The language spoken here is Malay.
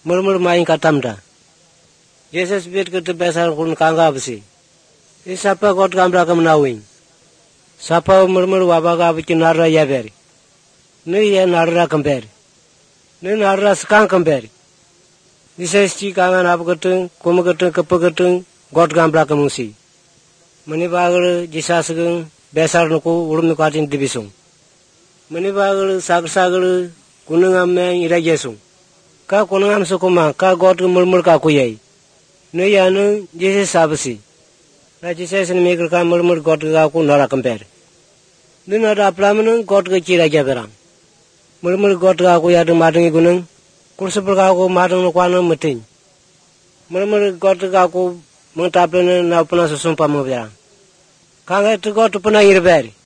murmur main katamda. Jesus bet ke besar kun kanga besi. Isapa God gambra kam nawing. Sapa murmur wabaga bikin narra ya beri. Ni ya narra kamberi. Ni narra skang kamberi. Jesus ci kangan ap gateng, kum gateng, kep gateng, God gambra kamusi. Mani bagal Jesus gung besar nuku urum nukatin dibisung. Mani bagal sagal kunungam me ira jesung. Ka kunungam sukuma ka God murmur ka kuyai. No ya no Jesus sabasi. Na Jesus ni mekar ka murmur God ka ku nara compare. No nara aplamanu God ka chira jaberang. Murmur God ka ku ya de madang gunung. Kursapur ka ku madang no kwano meting. Murmur God ka ku mengtaplen na puna susumpa mo berang. Kanga tu God puna irberi.